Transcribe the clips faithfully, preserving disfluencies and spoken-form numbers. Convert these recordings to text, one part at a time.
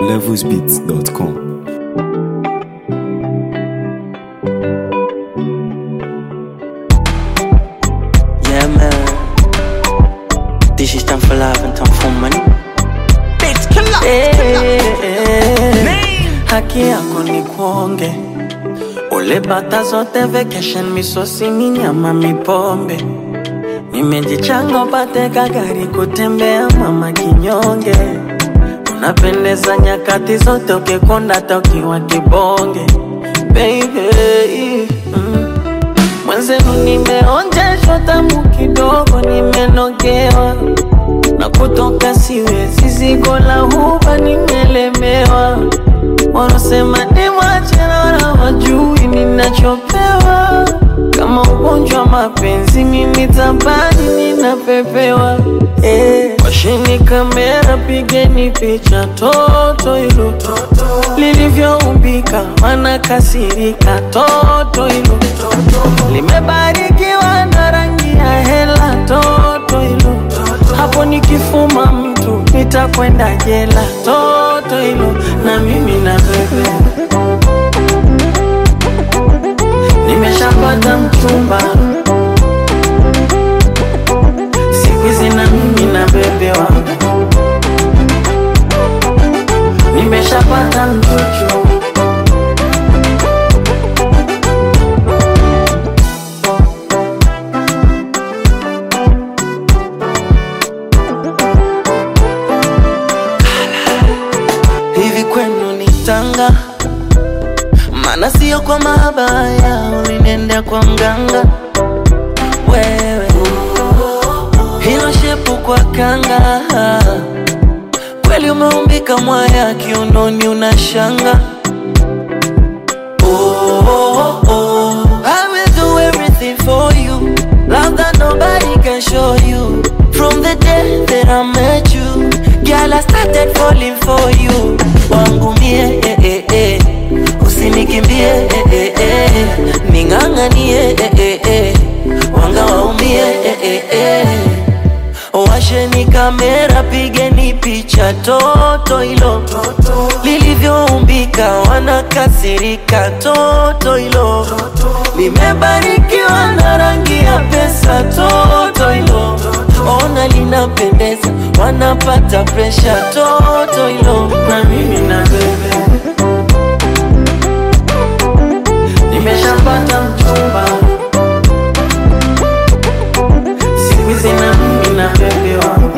levels beats dot com. Yeah man, this is time for love and time for money. Bitch, kill up, kill up. Haki yako ni kuonge, ule bata zote vacation, misosi ni nyama mipombe. Nimejichanga upate kagari kutembea mama kinyonge. Unapendeza nyakati zote ukikonda tokiwa kibonge. Baby, mm. Mwenzenu nimeonjeshwa tamu kidogo, nimenogewa na kutoka siwezi, zigo la huba nimelemewa. Wanasema ni machera na wajui ninachopewa. Kama ugonjwa mapenzi mimi tabani ninapepewa. Eh, washini kamera pigeni picha toto ilo lilivyoumbika, wanakasirika toto ilo limebarikiwa na rangi ya hela toto ilo. Hapo nikifuma mtu nitakwenda jela toto ilo. Na mimi na bebe nimeshapata mchumba, siku hizi na mimi na bebe wangu nimeshapata mchuchu. Hivi kwenu ni Tanga? Mana siyo kwa mabaya, ulinenda kwa mganga wewe. Hilo shepu kwa kanga, kweli umeumbika mwaya, kiunoni unashanga. Oh, oh, oh, I will do everything for you, love that nobody can show you. From the day that I met you, girl, I started falling for you. Wangu mie, eh, eh, eh. Usinikimbie, eh, eh, eh. Ning'ang'anie, eh, eh, eh. Wanga waumie, eh, eh, eh. Washeni kamera pigeni picha toto ilo lilivyoumbika, wanakasirika toto ilo limebarikiwa na rangi ya pesa toto ilo. Ona linapendeza, wanapata presha toto ilo. Na mimi na bebe nimeshapata mchumba, siku hizi na mimi na bebe wangu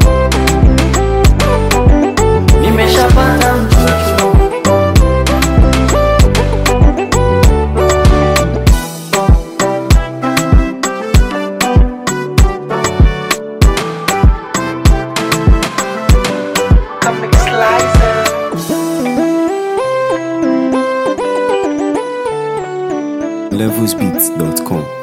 nimeshapata mchuchu. levels beats dot com.